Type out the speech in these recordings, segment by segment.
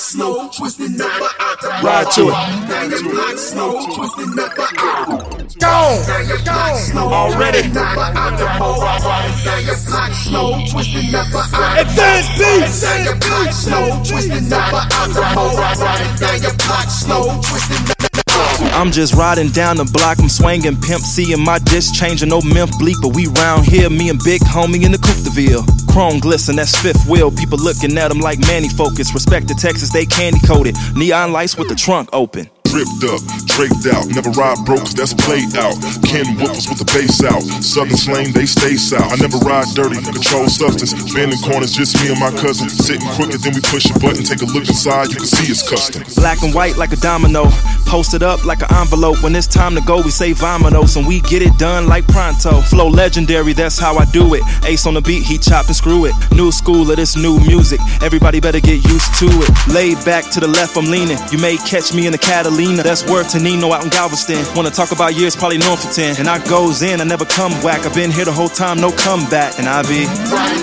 slow, twisting up out the ride to it. Now your block slow, twisting up out. Gone, Now your block slow, already. Now your block slow, twisting up out. Advance beats. Now your block slow, twisting up out the Now your block slow, twisting up. I'm just riding down the block, I'm swinging Pimp C in my disc, changing no Memphis bleep, but we round here, me and Big Homie in the Coupe de Ville. Chrome glisten, that's fifth wheel, people looking at them like Manny Focus. Respect to Texas, they candy coated, neon lights with the trunk open. Ripped up, draped out, never ride broke, that's played out. Ken Whoopers with the bass out, Southern slang, they stay south. I never ride dirty, control substance, bending corners, just me and my cousin. Sitting quicker, then we push a button, take a look inside, you can see it's custom. Black and white like a domino, posted up like an envelope. When it's time to go, we say vominos, and we get it done like pronto. Flow legendary, that's how I do it. Ace on the beat, he chop and screw it. New school of this new music, everybody better get used to it. Laid back to the left, I'm leaning, you may catch me in the Catalina. That's word to Nino out in Galveston. Wanna talk about years, probably known for 10. And I goes in, I never come whack. I've been here the whole time, no comeback. And I be riding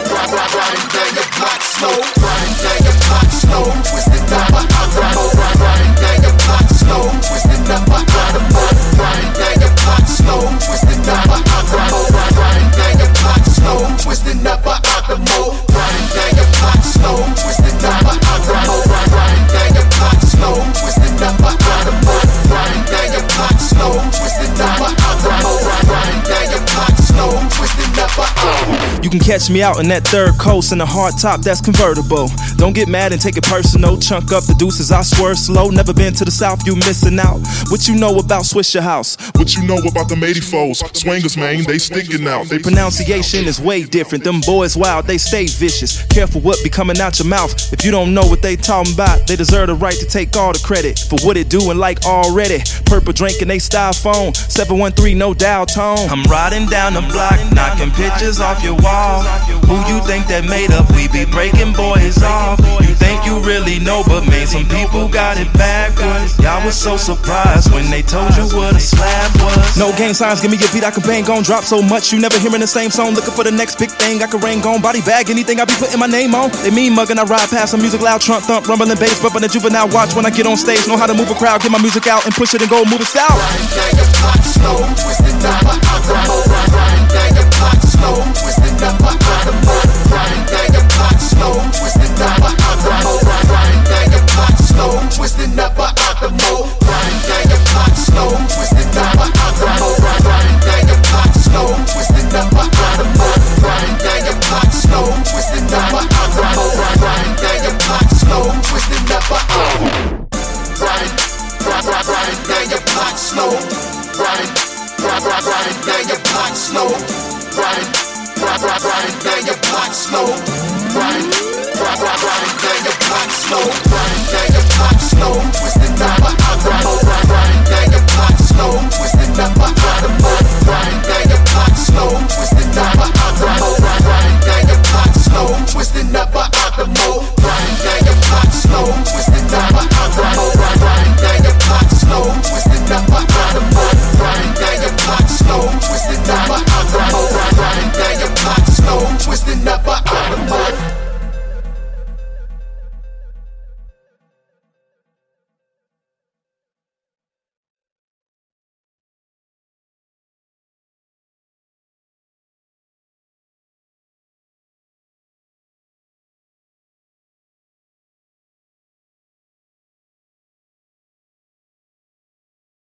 down your block slow, riding down your block slow, twisting up out the riding down your block slow, twisting up out the riding down your block slow, twisting up out the riding down your block slow, twisting up out the riding down your block slow, twisting up out the riding down your block slow, twisting up out the riding down your block slow, twisting up out the riding down your block slow, twisting up out. You can catch me out in that third coast in a hard top that's convertible. Don't get mad and take it personal. Chunk up the deuces, I swerve slow. Never been to the south, you missing out. What you know about Swisher House? What you know about them 84s? Swingers, man, they sticking out. Their pronunciation is way different. Them boys wild, they stay vicious. Careful what be coming out your mouth. If you don't know what they talking about, they deserve the right to take all the credit for what it doing like already. Purple drinking they styrofoam. 713, no dial tone. I'm riding down the block, knocking pictures off your wall. Who you think that made up? We be breaking boys off. You think you really know, but man, some people got it backwards. Y'all was so surprised when they told you what a slab was. No gang signs, give me your beat, I can bang gon' drop so much you never hearing the same song. Looking for the next big thing, I can rain gon' body bag anything I be putting my name on. They mean mugging, I ride past some music loud, trunk thump, rumbling bass, bumping the juvenile. Watch when I get on stage, know how to move a crowd, get my music out and push it and go move it south. Riding down your block slow, twisting up out the riding down your block slow, twisting up out the riding down your block slow, twisting up out the riding down your block slow, twisting up out the riding down your block slow, twisting up out the riding down your block slow, twisting up out the riding down your block slow, twisting up out the riding down your block slow, twisting up out riding down your block slow, riding down your block slow, riding down your block slow, riding down your block slow.